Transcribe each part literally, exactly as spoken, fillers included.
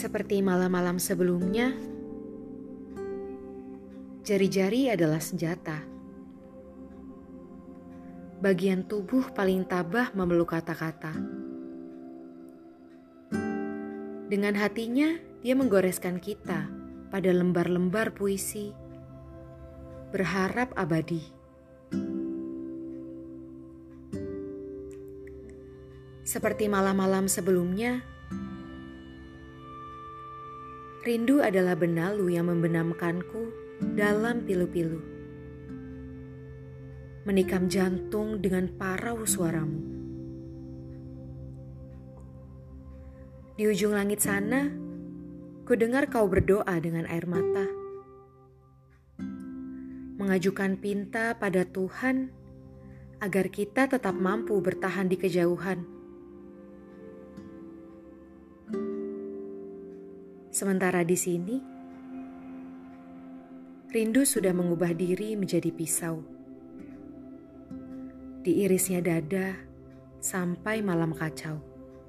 Seperti malam-malam sebelumnya, jari-jari adalah senjata. Bagian tubuh paling tabah memeluk kata-kata. Dengan hatinya, dia menggoreskan kita pada lembar-lembar puisi, berharap abadi. Seperti malam-malam sebelumnya, rindu adalah benalu yang membenamkanku dalam pilu-pilu. Menikam jantung dengan parau suaramu. Di ujung langit sana, ku dengar kau berdoa dengan air mata. Mengajukan pinta pada Tuhan agar kita tetap mampu bertahan di kejauhan. Sementara di sini, rindu sudah mengubah diri menjadi pisau. Diirisnya dada sampai malam kacau.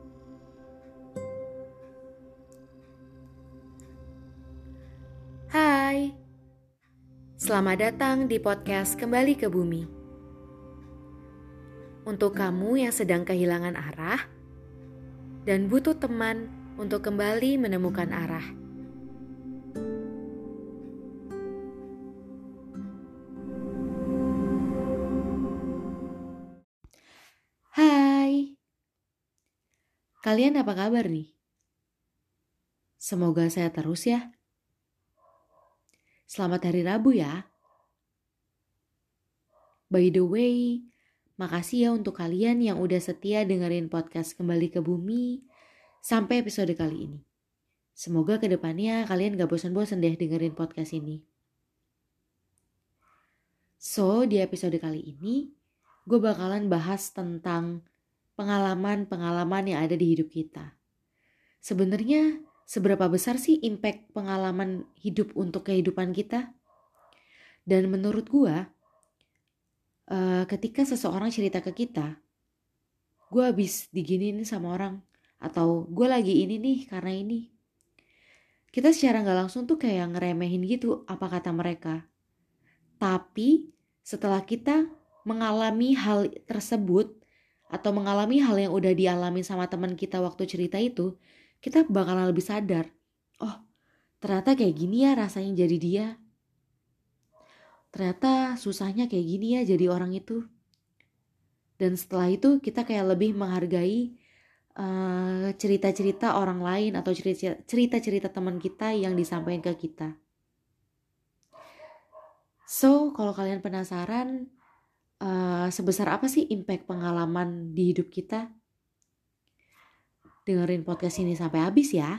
Hai, selamat datang di podcast Kembali ke Bumi. Untuk kamu yang sedang kehilangan arah dan butuh teman untuk kembali menemukan arah. Hai, kalian apa kabar nih? Semoga sehat terus ya. Selamat hari Rabu ya. By the way, makasih ya untuk kalian yang udah setia dengerin podcast Kembali ke Bumi sampai episode kali ini. Semoga kedepannya kalian gak bosan-bosan deh dengerin podcast ini. So, di episode kali ini, gue bakalan bahas tentang pengalaman-pengalaman yang ada di hidup kita. Sebenarnya seberapa besar sih impact pengalaman hidup untuk kehidupan kita? Dan menurut gue, uh, ketika seseorang cerita ke kita, gue habis diginiin sama orang, atau gue lagi ini nih karena ini. Kita secara gak langsung tuh kayak ngeremehin gitu apa kata mereka. Tapi setelah kita mengalami hal tersebut, atau mengalami hal yang udah dialami sama teman kita waktu cerita itu, kita bakalan lebih sadar, oh ternyata kayak gini ya rasanya jadi dia. Ternyata susahnya kayak gini ya jadi orang itu. Dan setelah itu kita kayak lebih menghargai uh, cerita-cerita orang lain atau cerita-cerita teman kita yang disampaikan ke kita. So, kalau kalian penasaran, uh, sebesar apa sih impact pengalaman di hidup kita? Dengerin podcast ini sampai habis ya.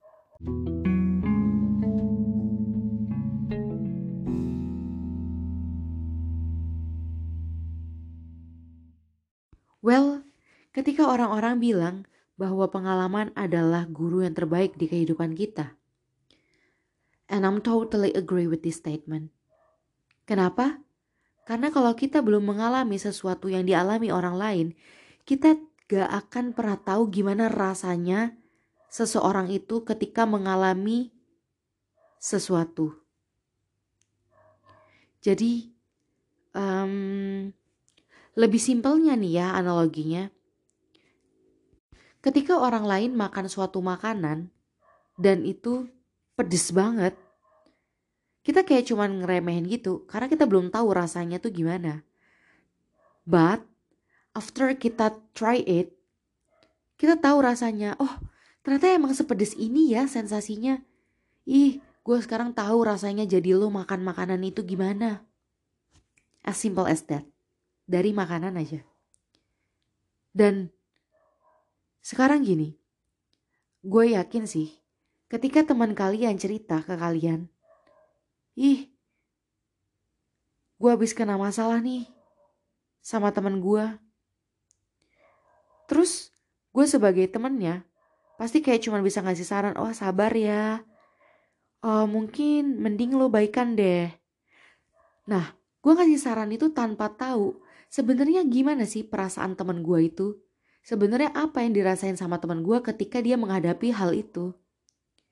Well, ketika orang-orang bilang bahwa pengalaman adalah guru yang terbaik di kehidupan kita. And I'm totally agree with this statement. Kenapa? Karena kalau kita belum mengalami sesuatu yang dialami orang lain, kita gak akan pernah tahu gimana rasanya seseorang itu ketika mengalami sesuatu. Jadi, um, lebih simpelnya nih ya analoginya. Ketika orang lain makan suatu makanan dan itu pedes banget, kita kayak cuman ngeremehin gitu karena kita belum tahu rasanya tuh gimana. But after kita try it, kita tahu rasanya, oh ternyata emang sepedes ini ya sensasinya. Ih, gue sekarang tahu rasanya jadi lo makan makanan itu gimana. As simple as that. Dari makanan aja. Dan sekarang gini, gue yakin sih, ketika teman kalian cerita ke kalian, ih, gue habis kena masalah nih sama teman gue. Terus gue sebagai temennya pasti kayak cuma bisa ngasih saran, oh sabar ya, oh, mungkin mending lo baikan deh. Nah, gue ngasih saran itu tanpa tahu sebenarnya gimana sih perasaan teman gue itu. Sebenarnya apa yang dirasain sama teman gue ketika dia menghadapi hal itu.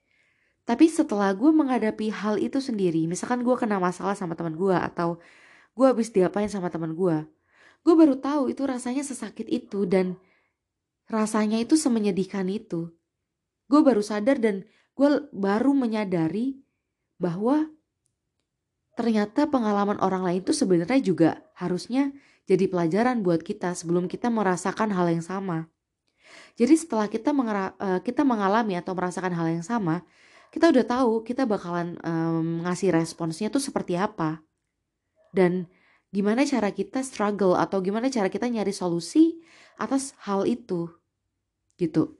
Tapi setelah gue menghadapi hal itu sendiri, misalkan gue kena masalah sama teman gue atau gue habis diapain sama teman gue, gue baru tahu itu rasanya sesakit itu dan rasanya itu semenyedihkan itu. Gue baru sadar dan gue baru menyadari bahwa ternyata pengalaman orang lain itu sebenarnya juga harusnya jadi pelajaran buat kita sebelum kita merasakan hal yang sama. Jadi setelah kita mengera- uh, kita mengalami atau merasakan hal yang sama, kita udah tahu kita bakalan um, ngasih responsnya tuh seperti apa. Dan gimana cara kita struggle atau gimana cara kita nyari solusi atas hal itu gitu.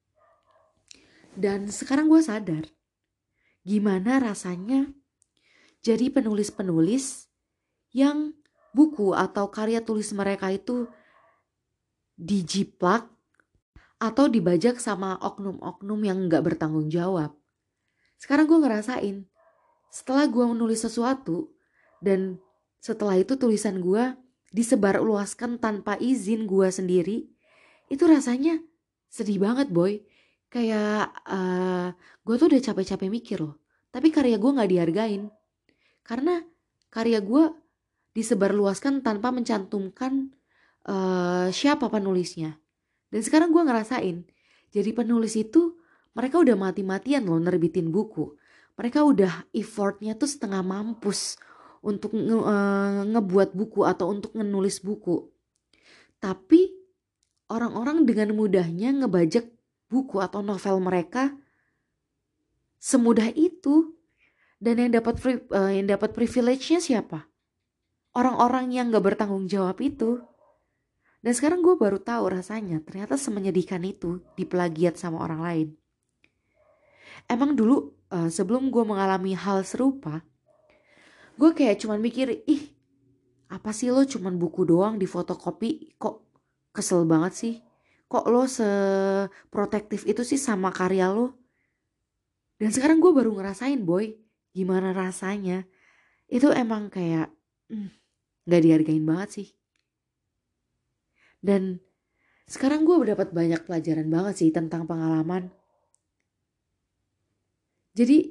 Dan sekarang gue sadar gimana rasanya jadi penulis-penulis yang buku atau karya tulis mereka itu dijiplak atau dibajak sama oknum-oknum yang gak bertanggung jawab. Sekarang gue ngerasain, setelah gue menulis sesuatu dan setelah itu tulisan gue disebarluaskan tanpa izin gue sendiri, itu rasanya sedih banget boy. Kayak uh, gue tuh udah capek-capek mikir loh, tapi karya gue gak dihargain. Karena karya gue disebarluaskan tanpa mencantumkan uh, siapa penulisnya. Dan sekarang gue ngerasain, jadi penulis itu mereka udah mati-matian loh nerbitin buku. Mereka udah effortnya tuh setengah mampus untuk nge, uh, ngebuat buku atau untuk menulis buku. Tapi orang-orang dengan mudahnya ngebajak buku atau novel mereka semudah itu. Dan yang dapat uh, yang dapat privilege-nya siapa? Orang-orang yang gak bertanggung jawab itu. Dan sekarang gue baru tahu rasanya ternyata semenyedihkan itu diplagiat sama orang lain. Emang dulu uh, sebelum gue mengalami hal serupa, gue kayak cuman mikir, ih apa sih lo cuman buku doang di fotokopi, kok kesel banget sih. Kok lo seprotektif itu sih sama karya lo. Dan sekarang gue baru ngerasain boy, gimana rasanya. Itu emang kayak hmm, gak dihargain banget sih. Dan sekarang gue dapat banyak pelajaran banget sih tentang pengalaman. Jadi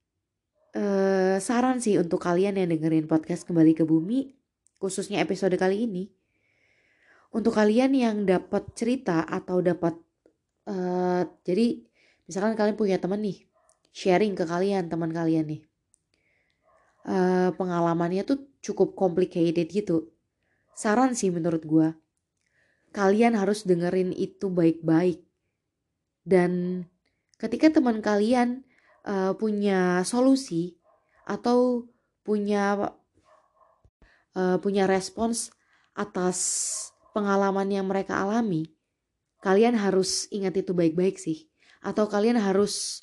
eh, saran sih untuk kalian yang dengerin podcast Kembali ke Bumi, khususnya episode kali ini. Untuk kalian yang dapat cerita atau dapat, eh, jadi misalkan kalian punya teman nih, sharing ke kalian, teman kalian nih. Uh, pengalamannya tuh cukup complicated gitu. Saran sih menurut gue, kalian harus dengerin itu baik-baik. Dan ketika teman kalian uh, punya solusi atau punya uh, punya respons atas pengalaman yang mereka alami, kalian harus ingat itu baik-baik sih. Atau kalian harus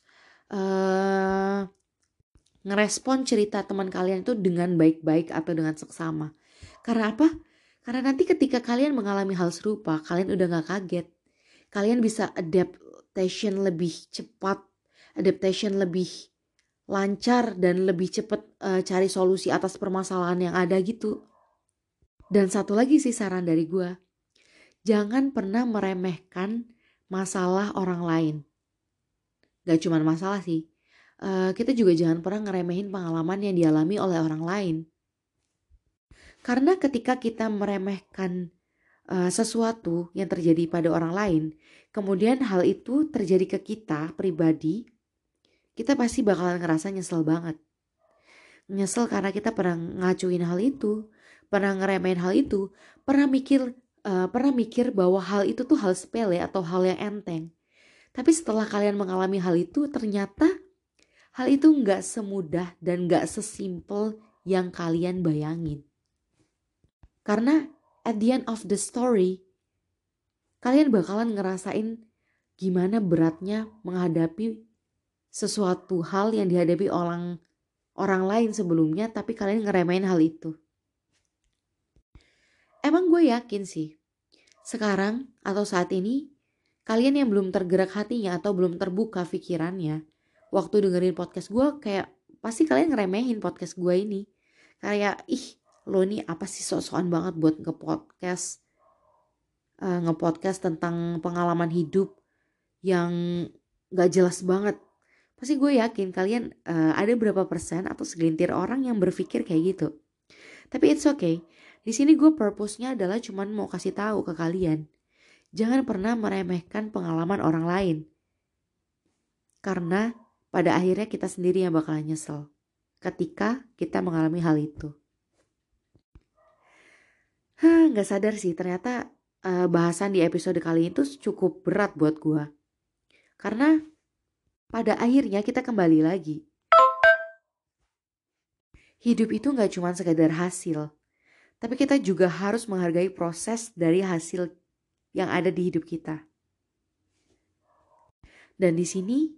uh, ngerespon cerita teman kalian itu dengan baik-baik atau dengan seksama. Karena apa? Karena nanti ketika kalian mengalami hal serupa, kalian udah gak kaget. Kalian bisa adaptation lebih cepat, adaptation lebih lancar dan lebih cepat uh, cari solusi atas permasalahan yang ada gitu. Dan satu lagi sih saran dari gue, jangan pernah meremehkan masalah orang lain. Gak cuma masalah sih, uh, kita juga jangan pernah ngeremehin pengalaman yang dialami oleh orang lain. Karena ketika kita meremehkan uh, sesuatu yang terjadi pada orang lain, kemudian hal itu terjadi ke kita pribadi, kita pasti bakalan ngerasa nyesel banget. Nyesel karena kita pernah ngacuin hal itu, pernah ngeremehin hal itu, pernah mikir uh, pernah mikir bahwa hal itu tuh hal sepele atau hal yang enteng. Tapi setelah kalian mengalami hal itu, ternyata hal itu gak semudah dan gak sesimpel yang kalian bayangin. Karena at the end of the story, kalian bakalan ngerasain gimana beratnya menghadapi sesuatu hal yang dihadapi orang orang lain sebelumnya, tapi kalian ngeremehin hal itu. Emang gue yakin sih, sekarang atau saat ini, kalian yang belum tergerak hatinya atau belum terbuka pikirannya, waktu dengerin podcast gue, kayak pasti kalian ngeremehin podcast gue ini. Kayak, ih lo nih apa sih sok-sokan banget buat nge-podcast, uh, nge-podcast tentang pengalaman hidup yang gak jelas banget. Pasti gue yakin kalian uh, ada berapa persen atau segelintir orang yang berpikir kayak gitu. Tapi it's okay. Di sini gue purpose-nya adalah cuman mau kasih tahu ke kalian. Jangan pernah meremehkan pengalaman orang lain. Karena pada akhirnya kita sendiri yang bakalan nyesel ketika kita mengalami hal itu. Hah, gak sadar sih ternyata uh, bahasan di episode kali itu cukup berat buat gue. Karena pada akhirnya kita kembali lagi. Hidup itu gak cuma sekadar hasil. Tapi kita juga harus menghargai proses dari hasil yang ada di hidup kita. Dan di sini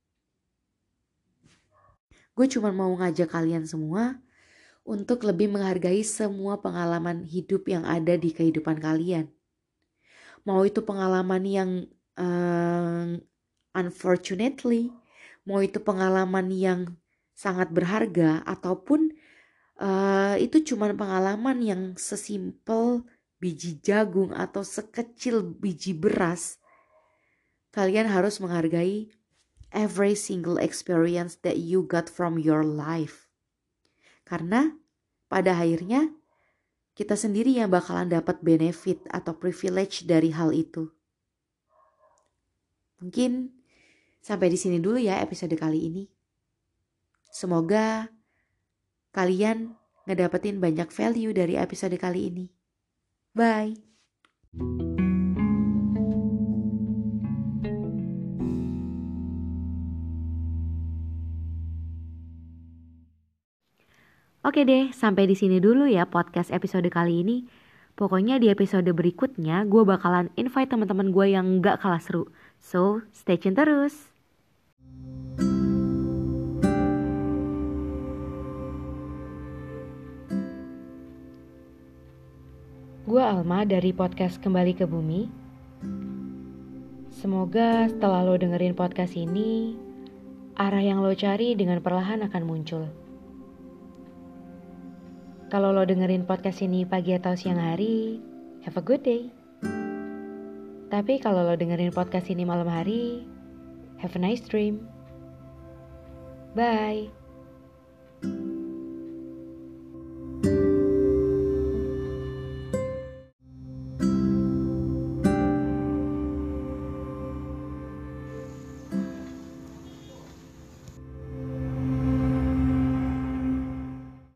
gue cuma mau ngajak kalian semua untuk lebih menghargai semua pengalaman hidup yang ada di kehidupan kalian. Mau itu pengalaman yang um, unfortunately, mau itu pengalaman yang sangat berharga, ataupun uh, itu cuma pengalaman yang sesimpel biji jagung atau sekecil biji beras. Kalian harus menghargai every single experience that you got from your life. Karena pada akhirnya kita sendiri yang bakalan dapat benefit atau privilege dari hal itu. Mungkin sampai di sini dulu ya episode kali ini. Semoga kalian ngedapetin banyak value dari episode kali ini. Bye. Oke deh, sampai di sini dulu ya podcast episode kali ini. Pokoknya di episode berikutnya gue bakalan invite teman-teman gue yang gak kalah seru. So, stay tune terus. Gue Alma dari podcast Kembali ke Bumi. Semoga setelah lo dengerin podcast ini, arah yang lo cari dengan perlahan akan muncul. Kalau lo dengerin podcast ini pagi atau siang hari, have a good day. Tapi kalau lo dengerin podcast ini malam hari, have a nice dream. Bye.